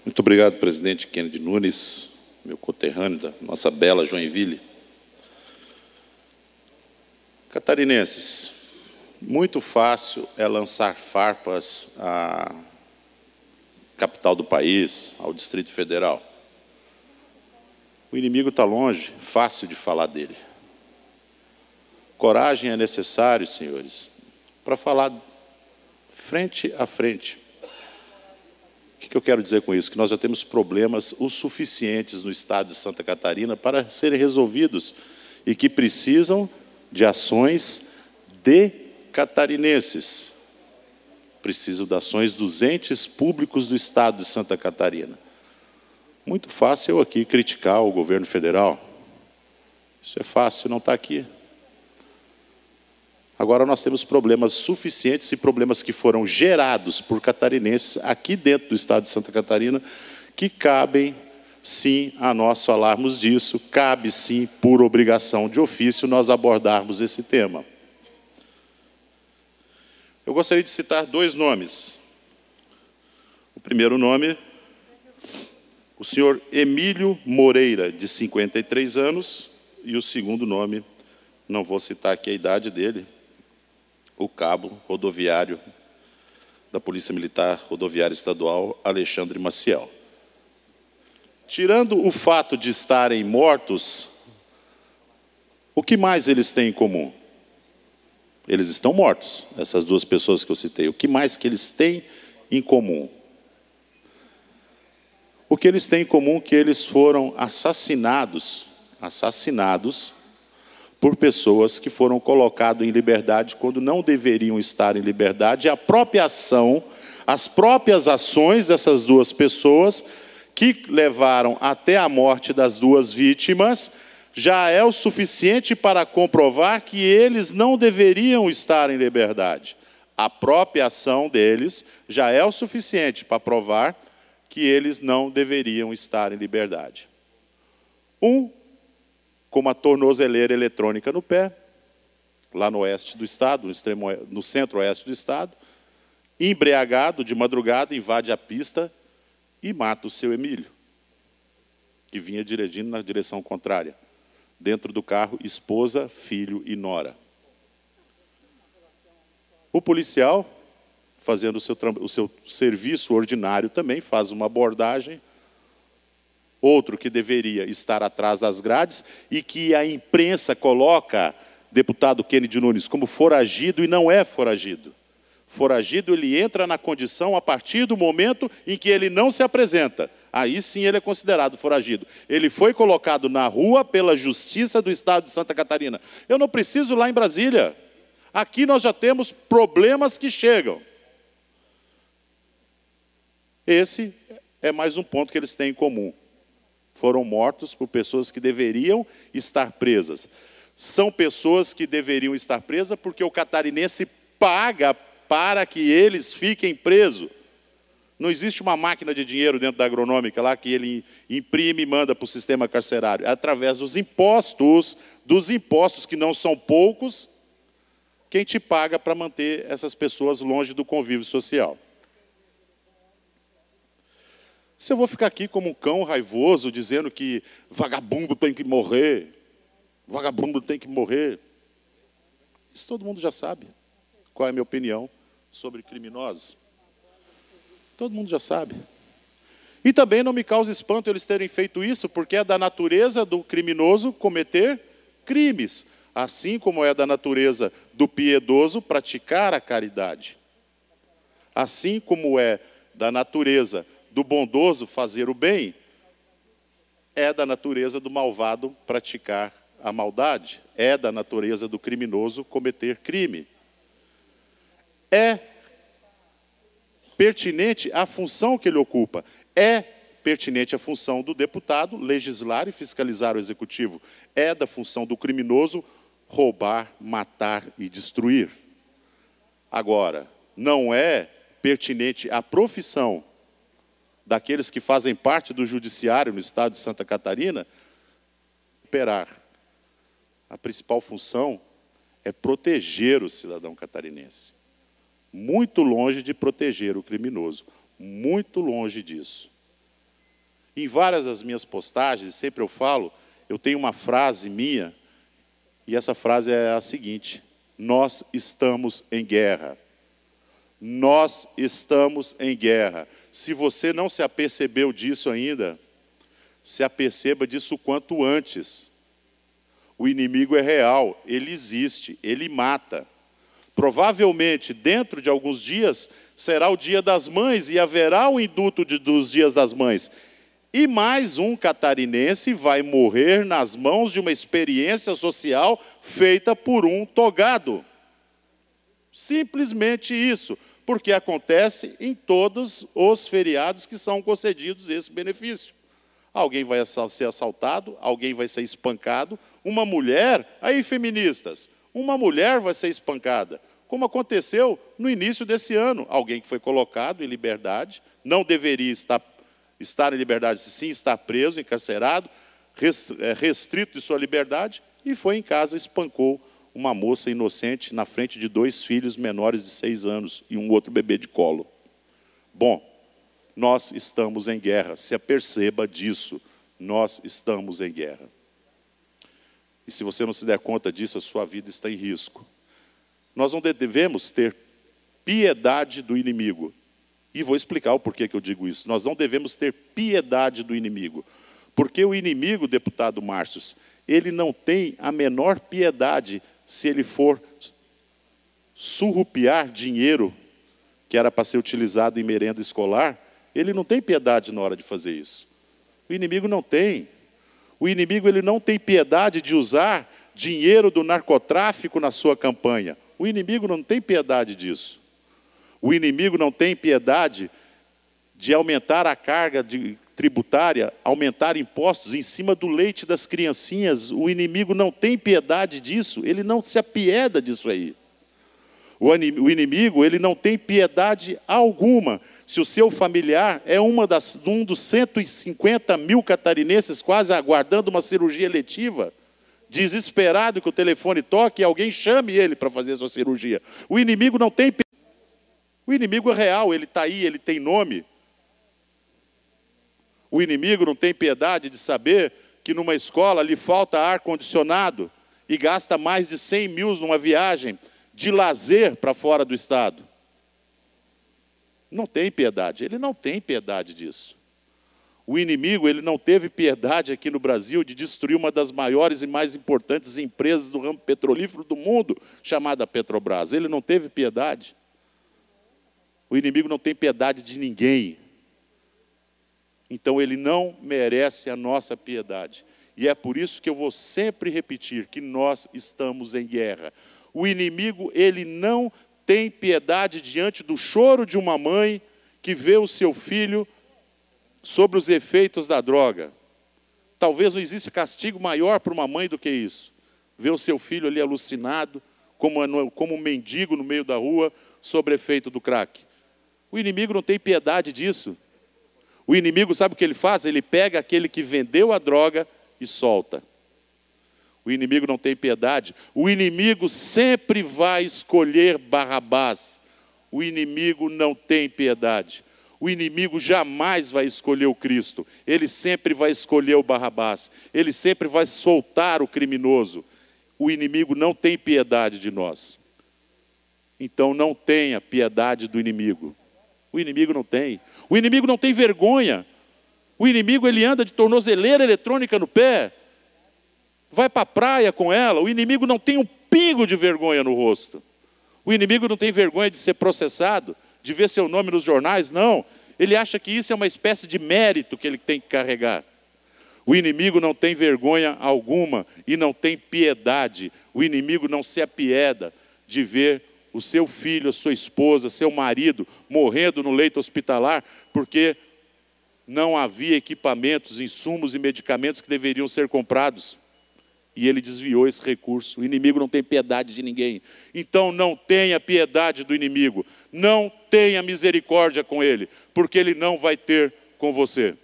Muito obrigado, presidente Kennedy Nunes, meu conterrâneo da nossa bela Joinville. Catarinenses, muito fácil é lançar farpas à capital do país, ao Distrito Federal. O inimigo está longe, fácil de falar dele. Coragem é necessário, senhores, para falar frente a frente. O que eu quero dizer com isso? Que nós já temos problemas o suficientes no estado de Santa Catarina para serem resolvidos e que precisam de ações de catarinenses. Precisam de ações dos entes públicos do estado de Santa Catarina. Muito fácil eu aqui criticar o governo federal. Isso é fácil, não está aqui. Agora nós temos problemas suficientes e problemas que foram gerados por catarinenses aqui dentro do estado de Santa Catarina, que cabem, sim, a nós falarmos disso, cabe, sim, por obrigação de ofício, nós abordarmos esse tema. Eu gostaria de citar dois nomes. O primeiro nome, o senhor Emílio Moreira, de 53 anos, e o segundo nome, não vou citar aqui a idade dele, o cabo rodoviário da Polícia Militar Rodoviária Estadual, Alexandre Maciel. Tirando o fato de estarem mortos, o que mais eles têm em comum? Eles estão mortos, essas duas pessoas que eu citei. O que mais que eles têm em comum? O que eles têm em comum é que eles foram assassinados por pessoas que foram colocadas em liberdade quando não deveriam estar em liberdade. A própria ação, as próprias ações dessas duas pessoas que levaram até a morte das duas vítimas, já é o suficiente para comprovar que eles não deveriam estar em liberdade. A própria ação deles já é o suficiente para provar que eles não deveriam estar em liberdade. Com uma tornozeleira eletrônica no pé, lá no oeste do estado, no centro-oeste do estado, embriagado de madrugada, invade a pista e mata o seu Emílio, que vinha dirigindo na direção contrária. Dentro do carro, esposa, filho e nora. O policial, fazendo o seu serviço ordinário também, faz uma abordagem. Outro que deveria estar atrás das grades e que a imprensa coloca, deputado Kennedy Nunes, como foragido, e não é foragido. Foragido, ele entra na condição a partir do momento em que ele não se apresenta. Aí sim ele é considerado foragido. Ele foi colocado na rua pela Justiça do Estado de Santa Catarina. Eu não preciso ir lá em Brasília. Aqui nós já temos problemas que chegam. Esse é mais um ponto que eles têm em comum. Foram mortos por pessoas que deveriam estar presas. São pessoas que deveriam estar presas porque o catarinense paga para que eles fiquem presos. Não existe uma máquina de dinheiro dentro da agronômica lá que ele imprime e manda para o sistema carcerário. É através dos impostos que não são poucos, quem te paga para manter essas pessoas longe do convívio social. Se eu vou ficar aqui como um cão raivoso, dizendo que vagabundo tem que morrer, isso todo mundo já sabe. Qual é a minha opinião sobre criminosos? Todo mundo já sabe. E também não me causa espanto eles terem feito isso, porque é da natureza do criminoso cometer crimes, assim como é da natureza do piedoso praticar a caridade. Assim como é da natureza do bondoso fazer o bem, é da natureza do malvado praticar a maldade, é da natureza do criminoso cometer crime. É pertinente à função que ele ocupa, é pertinente à função do deputado legislar e fiscalizar o executivo, é da função do criminoso roubar, matar e destruir. Agora, não é pertinente à profissão daqueles que fazem parte do judiciário no estado de Santa Catarina, operar. A principal função é proteger o cidadão catarinense. Muito longe de proteger o criminoso. Muito longe disso. Em várias das minhas postagens, sempre eu falo, eu tenho uma frase minha, e essa frase é a seguinte: nós estamos em guerra. Nós estamos em guerra. Se você não se apercebeu disso ainda, se aperceba disso quanto antes. O inimigo é real, ele existe, ele mata. Provavelmente, dentro de alguns dias, será o Dia das Mães e haverá o induto dos Dias das Mães. E mais um catarinense vai morrer nas mãos de uma experiência social feita por um togado. Simplesmente isso, porque acontece em todos os feriados que são concedidos esse benefício. Alguém vai ser assaltado, alguém vai ser espancado, uma mulher, aí feministas, uma mulher vai ser espancada, como aconteceu no início desse ano. Alguém que foi colocado em liberdade, não deveria estar em liberdade, sim está preso, encarcerado, restrito de sua liberdade, e foi em casa, espancou uma moça inocente na frente de 2 filhos menores de 6 anos e um outro bebê de colo. Bom, nós estamos em guerra, se aperceba disso, nós estamos em guerra. E se você não se der conta disso, a sua vida está em risco. Nós não devemos ter piedade do inimigo. E vou explicar o porquê que eu digo isso. Nós não devemos ter piedade do inimigo. Porque o inimigo, deputado Márcio, ele não tem a menor piedade se ele for surrupiar dinheiro que era para ser utilizado em merenda escolar. Ele não tem piedade na hora de fazer isso. O inimigo não tem. O inimigo ele não tem piedade de usar dinheiro do narcotráfico na sua campanha. O inimigo não tem piedade disso. O inimigo não tem piedade de aumentar a carga tributária, aumentar impostos em cima do leite das criancinhas. O inimigo não tem piedade disso, ele não se apieda disso aí. O inimigo ele não tem piedade alguma. Se o seu familiar é um dos 150 mil catarinenses quase aguardando uma cirurgia eletiva, desesperado que o telefone toque e alguém chame ele para fazer a sua cirurgia. O inimigo não tem piedade. O inimigo é real, ele está aí, ele tem nome. O inimigo não tem piedade de saber que numa escola lhe falta ar-condicionado e gasta mais de 100 mil numa viagem de lazer para fora do estado. Não tem piedade, ele não tem piedade disso. O inimigo ele não teve piedade aqui no Brasil de destruir uma das maiores e mais importantes empresas do ramo petrolífero do mundo, chamada Petrobras. Ele não teve piedade. O inimigo não tem piedade de ninguém. Então ele não merece a nossa piedade. E é por isso que eu vou sempre repetir que nós estamos em guerra. O inimigo, ele não tem piedade diante do choro de uma mãe que vê o seu filho sobre os efeitos da droga. Talvez não exista castigo maior para uma mãe do que isso. Ver o seu filho ali alucinado, como um mendigo no meio da rua, sob efeito do crack. O inimigo não tem piedade disso. O inimigo, sabe o que ele faz? Ele pega aquele que vendeu a droga e solta. O inimigo não tem piedade. O inimigo sempre vai escolher Barrabás. O inimigo não tem piedade. O inimigo jamais vai escolher o Cristo. Ele sempre vai escolher o Barrabás. Ele sempre vai soltar o criminoso. O inimigo não tem piedade de nós. Então não tenha piedade do inimigo. O inimigo não tem. O inimigo não tem vergonha. O inimigo ele anda de tornozeleira eletrônica no pé. Vai para a praia com ela. O inimigo não tem um pingo de vergonha no rosto. O inimigo não tem vergonha de ser processado, de ver seu nome nos jornais. Não. Ele acha que isso é uma espécie de mérito que ele tem que carregar. O inimigo não tem vergonha alguma e não tem piedade. O inimigo não se apieda de ver o seu filho, a sua esposa, seu marido morrendo no leito hospitalar porque não havia equipamentos, insumos e medicamentos que deveriam ser comprados. E ele desviou esse recurso. O inimigo não tem piedade de ninguém. Então não tenha piedade do inimigo. Não tenha misericórdia com ele, porque ele não vai ter com você.